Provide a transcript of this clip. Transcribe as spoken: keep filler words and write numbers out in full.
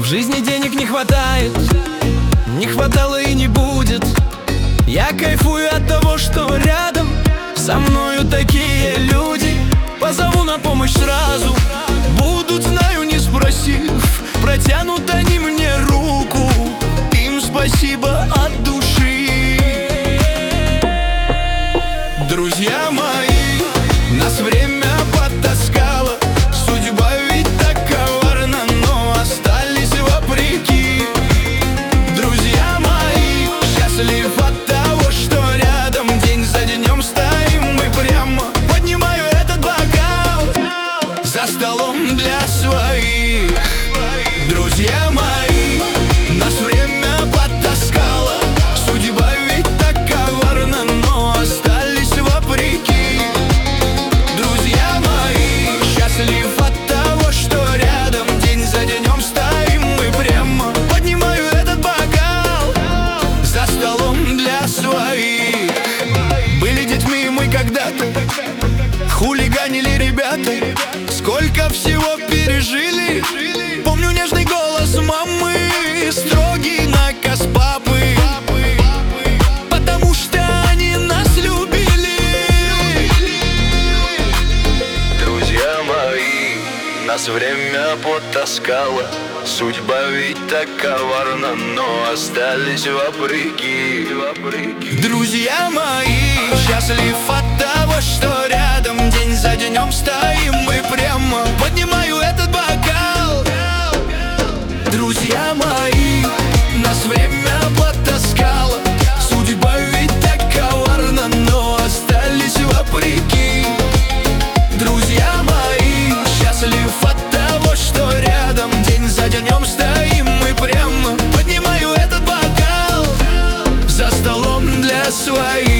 жизни денег не хватает, не хватало и не будет. Я кайфую от того, что рядом со мною такие люди. Позову на помощь сразу, будут, знаю, не спросив. Протянут они мне руку, им спасибо от души. Друзья мои, нас время потаскало, судьба ведь так коварна, но остались вопреки. Друзья мои, счастлив от того, что рядом день за днем стоим мы прямо. Поднимаю этот бокал за столом для своих. Друзья мои, нас время потаскало, судьба ведь так коварна, но остались вопреки. Друзья мои, счастлив от того, что рядом день за днем стоим мы прямо. Поднимаю этот бокал за столом для своих. Были детьми мы когда-то, хулиганили ребята, сколько всего пережили. Помню нежный голос мамы, строгий наказ папы, потому что они нас любили. Друзья мои, нас время потаскало, судьба ведь так коварна, но остались вопреки. Друзья мои, счастлив от того, что рядом день за днем стоим мы прямо. Поднимаю этот бокал. Друзья мои, нас время потаскало, судьба ведь так коварна, но остались вопреки. Друзья мои, счастлив от того, что рядом день за днем стоим мы прямо. Поднимаю этот бокал за столом для своих.